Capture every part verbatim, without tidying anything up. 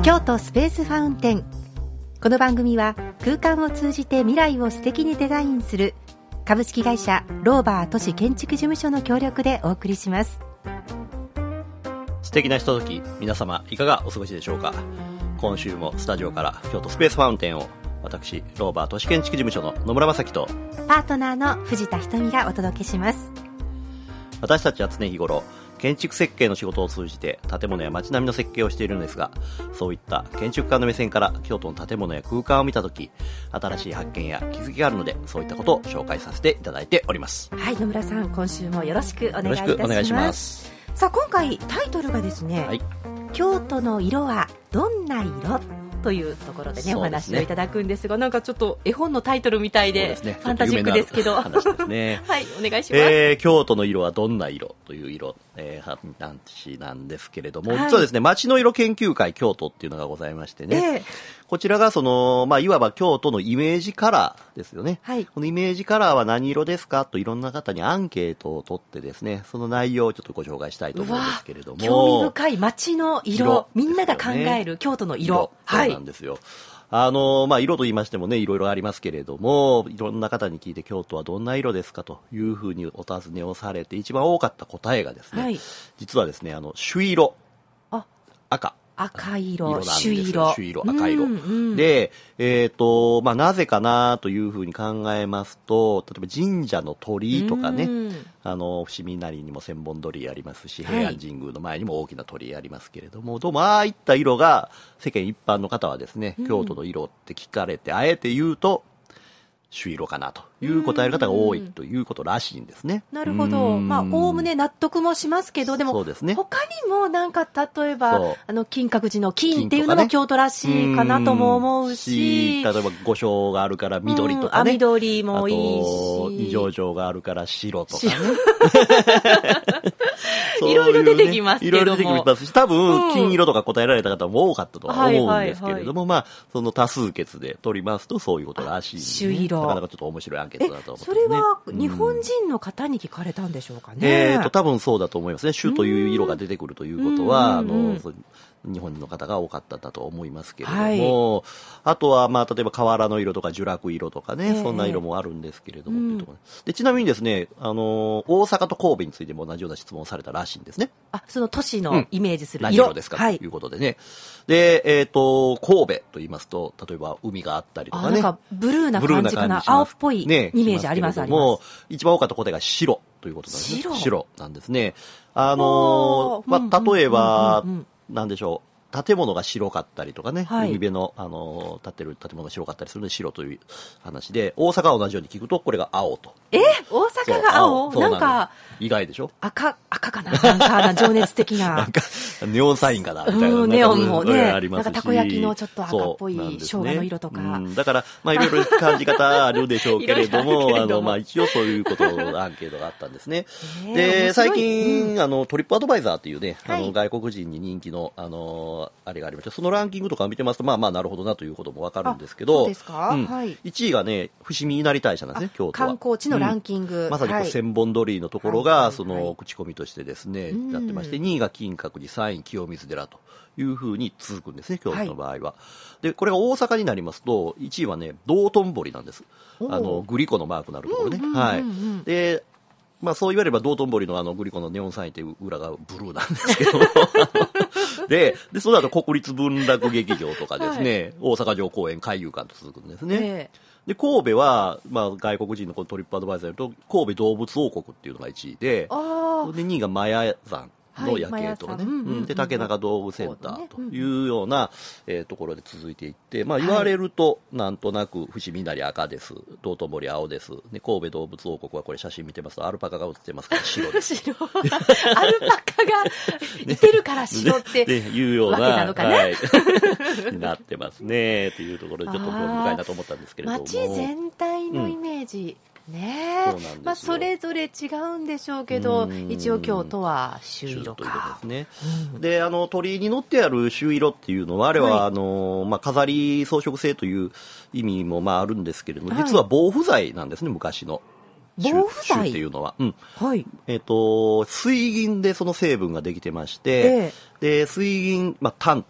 京都スペースファウンテン。この番組は空間を通じて未来を素敵にデザインする株式会社ローバー都市建築事務所の協力でお送りします。 素敵なひととき、皆様いかがお過ごしでしょうか。今週もスタジオから京都スペースファウンテンを私ローバー都市建築事務所の野村正樹とパートナーの藤田ひとみがお届けします。 私たちは常日頃建築設計の仕事を通じて建物や街並みの設計をしているのですが、そういった建築家の目線から京都の建物や空間を見たとき、新しい発見や気づきがあるので、そういったことを紹介させていただいております。 はい、野村さん、今週もよろしくお願いいたします。よろしくお願いします。さあ、今回タイトルがですね、はい、京都の色はどんな色というところでね、お話をいただくんですが、なんかちょっと絵本のタイトルみたい で, で、ね、ファンタジックですけど話ですねはい、お願いします。 えー、京都の色はどんな色という色、えー、話なんですけれども、はい、実はですね、街の色研究会京都っていうのがございましてね、えー、こちらがその、まあ、いわば京都のイメージカラーですよね、はい、このイメージカラーは何色ですかといろんな方にアンケートを取ってですね、その内容をちょっとご紹介したいと思うんですけれども、 興味深い街の 色, 色、みんなが考える京都の 色, 色、はい、そうなんですよ。あのまあ、色と言いましてもね、いろいろありますけれども、いろんな方に聞いて京都はどんな色ですかというふうにお尋ねをされて、一番多かった答えがですね、はい、実はですね、あの朱色、あ赤赤色、 朱色、朱色、赤色、うんうん、で、えっ、ー、と、まあ、なぜかなというふうに考えますと、例えば神社の鳥居とかね、うん、あの伏見稲荷にも千本鳥居ありますし、平安神宮の前にも大きな鳥居ありますけれども、はい、どうもああいった色が世間一般の方はですね、京都の色って聞かれて、うん、あえて言うと朱色かなという答える方が多いということらしいんですね。 なるほど。まあ、おおむね納得もしますけど、でも、そうですね、他にもなんか例えばあの金閣寺の金っていうのも京都らしいかなとも思うし、 例えば御所があるから緑とかね、 あ、緑もいいし、 二条城があるから白とかねいろいろ出てきますけども、いろいろ出てきますし、多分金色とか答えられた方も多かったとは思うんですけれども、まあその多数決で取りますとそういうことらしいんで、ね、 朱色、 なかなかちょっと面白いアンケートだと思って、ね、 それは日本人の方に聞かれたんでしょうかね。 えーと多分そうだと思いますね。朱という色が出てくるということは、あの日本人の方が多かったんだと思いますけれども、はい、あとは、まあ、例えば瓦の色とか聚楽色とかね、えー、そんな色もあるんですけれども、うん、っていうところで、ちなみにですね、あの大阪と神戸についても同じような質問をされたらしいんですね。 あ、その都市のイメージする色、 うん、何色ですか、はい、ということでね。で、えっ、ー、と神戸と言いますと、例えば海があったりとかね、 あ、なんかブルーな感じかな、青っぽいイメージあります、ね、あります。もう一番多かった答えが白ということなんですね。白、白なんですね。あのー、まあ、例えば、うんうんうんうん、なんでしょう、建物が白かったりとかね、はい、海辺の、あの建ってる建物が白かったりするので白という話で、大阪は同じように聞くとこれが青と。 え、大阪が青？なんか意外でしょ。 赤赤かな、なんかな情熱的ななんかネオンサインかなみたいな、うん、 ネオンもね、 ありますし、 なんかたこ焼きのちょっと赤っぽい生姜の色とか、 うん、だからまあいろいろ感じ方あるでしょうけれどもあのまあ一応そういうことのアンケートがあったんですね。で最近、うん、あのトリップアドバイザーっていうね、あの外国人に人気のあのあれがありまして、そのランキングとかを見てますと、まあまあなるほどなということもわかるんですけど、 そうですか、うん、はい、 いちいがね伏見稲荷大社なんですね、京都は。 観光地のランキング、 うん、まさにこう、はい、千本鳥居のところが、はい、その口コミとしてですね、はい、やってまして、にいが金閣寺、さんい清水寺というふうに続くんですね、京都の場合は、はい、でこれが大阪になりますといちいはね道頓堀なんです。あのグリコのマークのあるところね、はい、でまあ、そう言われれば道頓堀のあのグリコのネオンサインっていう裏がブルーなんですけどで, でその後国立文楽劇場とかですね、はい、大阪城公園海遊館と続くんですね、えー、で神戸は、まあ、外国人のこのトリップアドバイザーと神戸動物王国っていうのがいちいで、でにいがマヤ山の夜景とかね、はい、うんうん、で竹中道具センターというような、えー、ところで続いていって、まあ、言われるとなんとなく伏見稲荷赤です、道頓堀青です、で神戸動物王国はこれ写真見てますとアルパカが写ってますから白です白アルパカがいてるから白っていうような、 なのかな、 はい、なってますねというところでちょっと興味深いなと思ったんですけれども、 街全体のイメージ、うんね、そうなんですよ。まあ、それぞれ違うんでしょうけど、一応京都は朱色か。 ですね。うん、で、あの鳥居に乗ってある朱色っていうのはあれは、はい、あのまあ、飾り装飾性という意味もまああるんですけれども、はい、実は防腐剤なんですね、昔の。 防腐剤っていうのは、うん、 はい、 えっ、ー、と水銀でその成分ができてまして、えー、で水銀、まあ、炭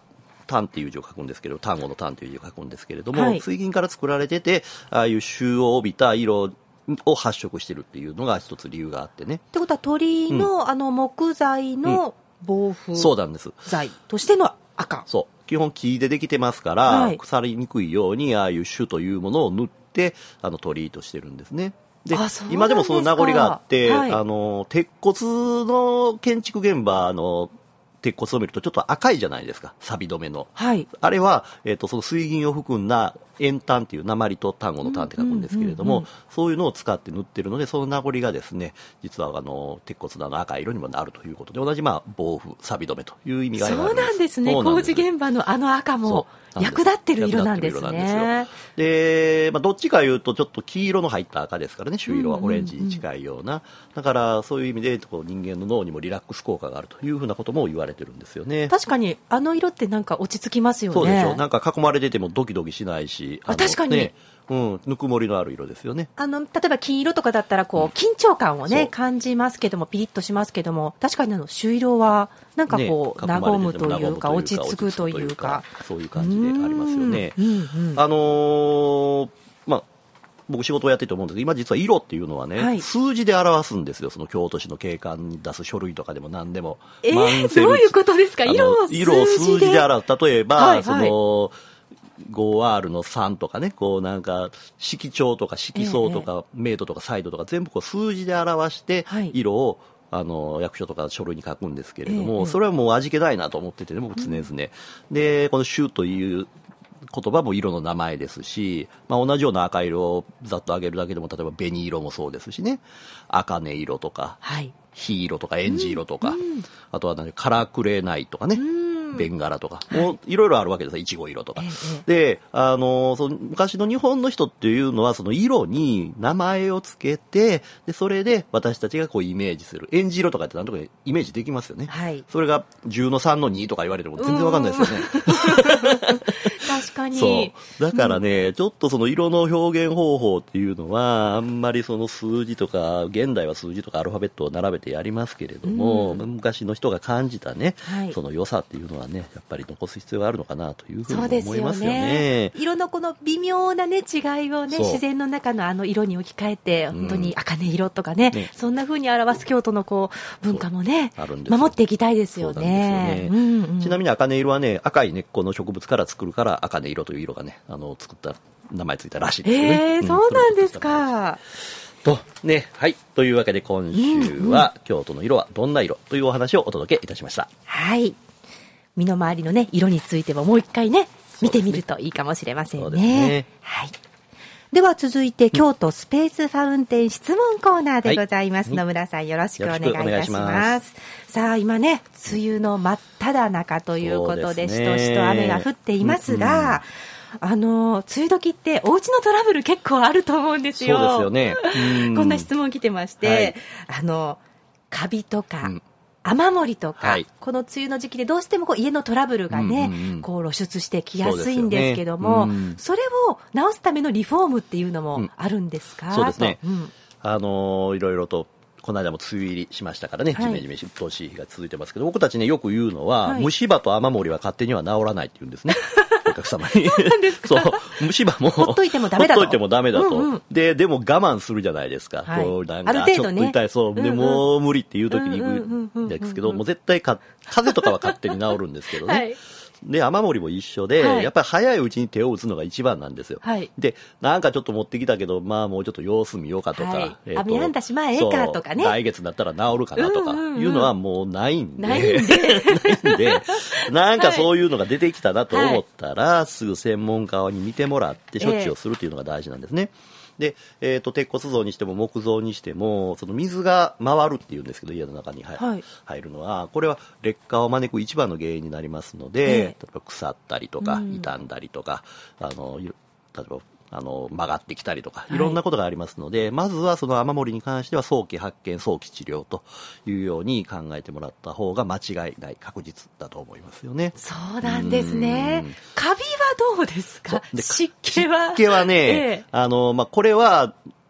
炭っていう字を書くんですけど、丹後の炭という字を書くんですけれども、 はい、 水銀から作られてて、ああいう臭を帯びた色を発色してるっていうのが一つ理由があってね。 ってことは鳥の、うん、あの木材の防腐剤としての赤。 そう。基本木でできてますから、はい、腐りにくいようにああいう種というものを塗ってあの鳥としてるんですね。で、今でもその名残があって、はい、あの鉄骨の建築現場の鉄骨を見るとちょっと赤いじゃないですか、錆止めの。はい、あれは、えっと、その水銀を含んだ塩炭っていう鉛と丹後の炭って書くんですけれども、うんうんうんうん、そういうのを使って塗ってるので、その名残がですね、実はあの鉄骨のあの赤い色にもなるということで、同じまあ防腐、錆止めという意味があります。 そうなんですね。工事現場のあの赤も役立ってる色なんですね。 で、まあ、どっちかいうとちょっと黄色の入った赤ですからね、朱色はオレンジに近いような、うんうんうん、だからそういう意味でこう人間の脳にもリラックス効果があるというふうなことも言われてるんですよね。 確かにあの色ってなんか落ち着きますよね。 そうでしょ。なんか囲まれててもドキドキしないし、 あ、確かに、ね、 うん、ぬくもりのある色ですよね。 あの例えば金色とかだったらこう緊張感をね、うん、感じますけども、ピリッとしますけども、確かにあの朱色はなんかこう、ね、和むというか落ち着くというか、 そういう感じでありますよね。うんうんうん、あのー、まあ僕仕事をやってて思うんですけど、今実は色っていうのはね、はい、数字で表すんですよ。その京都市の景観に出す書類とかでも何でも。 えー、どういうことですか？色を数字で。 色を数字で表す。例えば、はいはい、その、ごアール のさんとかね、こうなんか、色調とか色相とか、明度とか彩度とか全部こう数字で表して、色を、あの、役所とか書類に書くんですけれども、それはもう味気ないなと思っててね、僕常々。うん、で、この朱という、言葉も色の名前ですし、まあ、同じような赤色をざっと上げるだけでも、例えば紅色もそうですしね、茜色とか、はい、火色とかエンジ色とか、うん、あとは何カラクレナイとかね、うん、ベンガラとか、もういろいろあるわけですよ、いちご色とか。で、あの、その昔の日本の人っていうのは、その色に名前をつけて、で、それで私たちがこうイメージする。エンジ色とかってなんとかイメージできますよね。はい、それがじゅうのさんのにとか言われても全然わかんないですよね。 確かに。 そう。だからね、うん、ちょっとその色の表現方法っていうのは、あんまりその数字とか、現代は数字とかアルファベットを並べてやりますけれども、うん、昔の人が感じたね、はい、その良さっていうのはね、やっぱり残す必要があるのかなというふうに思いますよね。そうですよね。 色のこの微妙なね、違いをね、自然の中のあの色に置き換えて、本当に茜色とかね、うん、ね、そんなふうに表す京都のこう、文化もね、守っていきたいですよね。 そうなんですよね。うんうん、ちなみに茜色はね、赤い根っこの植物から作るから、茜色という色がね、あの作った名前ついたらしいですよね。 えー、そうなんですか。 とね、はい、というわけで今週は、うんうん、京都の色はどんな色というお話をお届けいたしました。 はい、身の回りのね色についてももう一回ね見てみるといいかもしれません ね, ね、はい、では続いて京都スペースファウンテン質問コーナーでございます、はい、野村さんよろしくお願いいたします。さあ今ね梅雨の真っ只中ということで、しとしと雨が降っていますが、うんうん、あの梅雨時ってお家のトラブル結構あると思うんですよ。 そうですよね。 こんな質問来てまして、はい、あのカビとか、うん、雨漏りとか、はい、この梅雨の時期でどうしてもこう家のトラブルがね、うんうん、こう露出してきやすいんですけども、 そ, ね、うん、それを直すためのリフォームっていうのもあるんですか？ うん、そうですね、うん、あのいろいろとこの間も梅雨入りしましたからね、はい、ジメジメしっとしい日が続いてますけど、僕たちねよく言うのは、はい、虫歯と雨漏りは勝手には治らないって言うんですね。お客様に。 そうなんですか。 そう、虫歯もほっといてもダメだと。 ほっといてもダメだと。うんうん、で、でも我慢するじゃないですか。はい、こうなんかある程度ね、 ちょっと痛い、そう、うんうん、でもう無理っていう時に行くんですけど、もう絶対か風邪とかは勝手に治るんですけどね。はい、で雨漏りも一緒で、はい、やっぱり早いうちに手を打つのが一番なんですよ。はい、でなんかちょっと持ってきたけど、まあもうちょっと様子見ようかとか、はい、 えー、雨やんだしまあええかとかね、 来月だったら治るかなとかいうのはもうないんで、 ないんでないんでなんかそういうのが出てきたなと思ったら、はい、すぐ専門家に見てもらって処置をするというのが大事なんですね。えーで、えっと、鉄骨造にしても木造にしても、その水が回るっていうんですけど、家の中に入る、はい、入るのは、これは劣化を招く一番の原因になりますので、えー、例えば腐ったりとか、うん、傷んだりとか、あの、例えば、あの曲がってきたりとかいろんなことがありますので、はい、まずはその雨漏りに関しては早期発見早期治療というように考えてもらった方が間違いない確実だと思いますよね。 そうなんですね。カビはどうですか？湿気は湿気はね、ええ、あのまあ、これは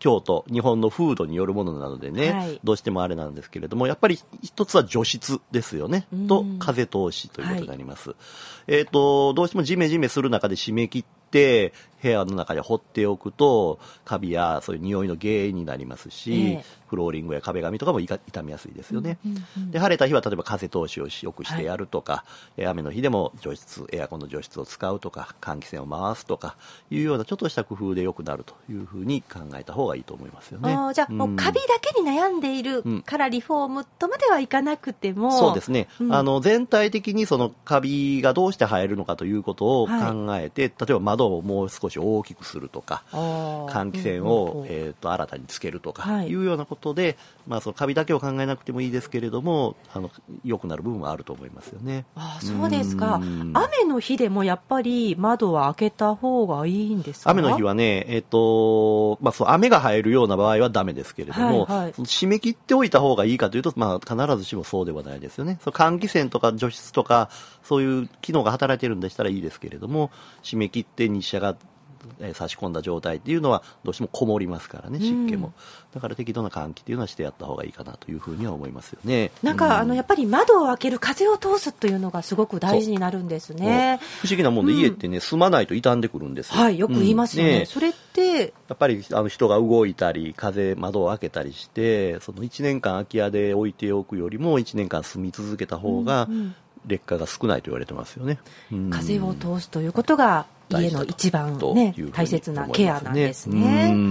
京都、日本の風土によるものなのでね、はい、どうしてもあれなんですけれども、やっぱり一つは除湿ですよね、と風通しということになります。はい、えっと、どうしてもジメジメする中で締め切って、部屋の中で放っておくと、カビやそういう匂いの原因になりますし、えー、フローリングや壁紙とかも傷みやすいですよね。うんうんうん、で晴れた日は例えば風通しをよくしてやるとか、はい、雨の日でも除湿、エアコンの除湿を使うとか、換気扇を回すとかいうようなちょっとした工夫で良くなるというふうに考えた方がいいと思いますよね。 あ、じゃあ、うん、もうカビだけに悩んでいるからリフォームとまではいかなくても、うん、 そうですね、うん、あの全体的にそのカビがどうして生えるのかということを考えて、はい、例えば窓をもう少し大きくするとか、換気扇を、うんうん、えー、と新たにつけるとかいうようなことで、はい、まあ、そのカビだけを考えなくてもいいですけれども、あの良くなる部分はあると思いますよね。 あ、そうですか。雨の日でもやっぱり窓は開けた方がいいんですか？ 雨の日はね、えーとまあ、そう雨が入るような場合はダメですけれども、はいはい、締め切っておいた方がいいかというと、まあ、必ずしもそうではないですよね。その換気扇とか除湿とかそういう機能が働いているんでしたらいいですけれども、締め切って日射が差し込んだ状態っていうのはどうしてもこもりますからね、湿気も、うん、だから適度な換気っていうのはしてやった方がいいかなというふうには思いますよね。 なんか、うん、あのやっぱり窓を開ける風を通すというのがすごく大事になるんですね。 不思議なもんで、うん、家ってね住まないと傷んでくるんですよ。 はい、よく言いますよね。うん、ね、それってやっぱりあの人が動いたり風窓を開けたりして、そのいちねんかん空き家で置いておくよりもいちねんかん住み続けた方が、うんうん、劣化が少ないと言われてますよね。うん、 風を通すということが家の一番、ね、大切なケアなんですね。うん、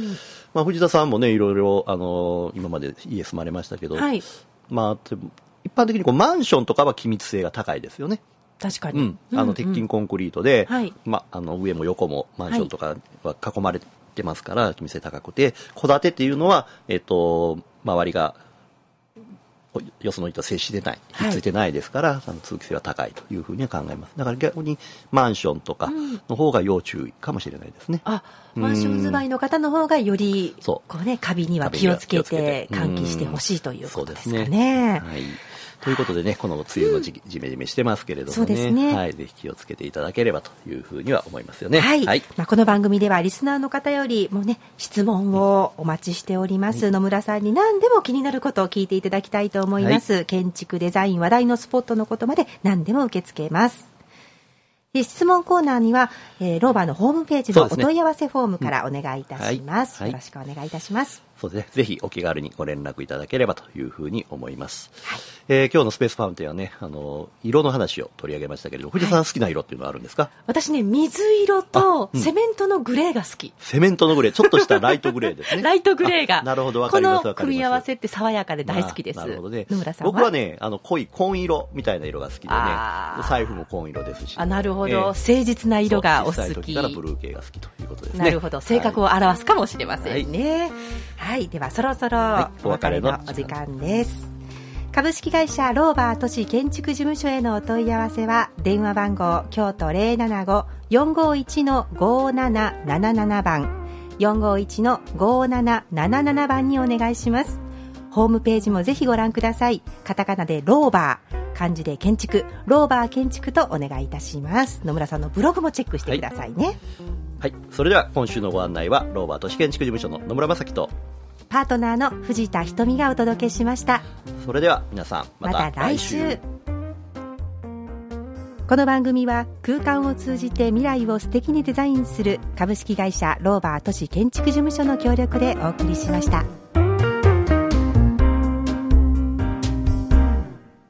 まあ、藤田さんもねいろいろあの今まで家住まれましたけど、はい、まあ、一般的にこうマンションとかは気密性が高いですよね。 確かに、 うん、あの鉄筋コンクリートで、うんうん、ま、あの上も横もマンションとかは囲まれてますから、はい、気密性高くて、戸建てっていうのは、えっと、周りがよその人と接してない、ひっついてないですから、はい、あの通気性は高いというふうには考えます。だから逆にマンションとかの方が要注意かもしれないですね。 うん、あ、マンション住まいの方の方がよりこう、ね、カビには気をつけて換気してほしいということですかね。そうですね。はい、 ということでね、この梅雨の時期、ジメジメしてますけれどもね、 そうですね、 はい、ぜひ気をつけていただければというふうには思いますよね。 はい、はい、まあ、この番組ではリスナーの方よりもね、質問をお待ちしております。はい、野村さんに何でも気になることを聞いていただきたいと思います。はい、建築デザイン、話題のスポットのことまで何でも受け付けます。質問コーナーには、えー、ローバーのホームページのお問い合わせフォームからお願いいたします。よろしくお願いいたします。 そうですね。ぜひお気軽にご連絡いただければというふうに思います。はい、えー、今日のスペースファウンテンはね、あの色の話を取り上げましたけれども、藤田さん好きな色っていうのはあるんですか？はい、 私ね、水色とセメントのグレーが好き。うん、 セメントのグレー、ちょっとしたライトグレーですね。 ライトグレーが。 なるほど、わかります。 この組み合わせって爽やかで大好きです。 なるほどね。 野村さんは？ 僕はね、あの濃い紺色みたいな色が好きでね、財布も紺色ですし。 あ、なるほど。えー、誠実な色がお好き。小さい時からブルー系が好きということですね。 なるほど。性格を表すかもしれませんね。はい。はい、ではそろそろお別れのお時間です。株式会社ローバー都市建築事務所へのお問い合わせは電話番号京都 ゼロななご よんごいち ごなななななな 番 よんごいち ごなななななな 番にお願いします。ホームページもぜひご覧ください。カタカナでローバー、漢字で建築、ローバー建築とお願いいたします。野村さんのブログもチェックしてくださいね。はい、 はい、それでは今週のご案内はローバー都市建築事務所の野村正樹とパートナーの藤田瞳がお届けしました。 それでは皆さんまた来週。また来週。 この番組は空間を通じて未来を素敵にデザインする株式会社ローバー都市建築事務所の協力でお送りしました。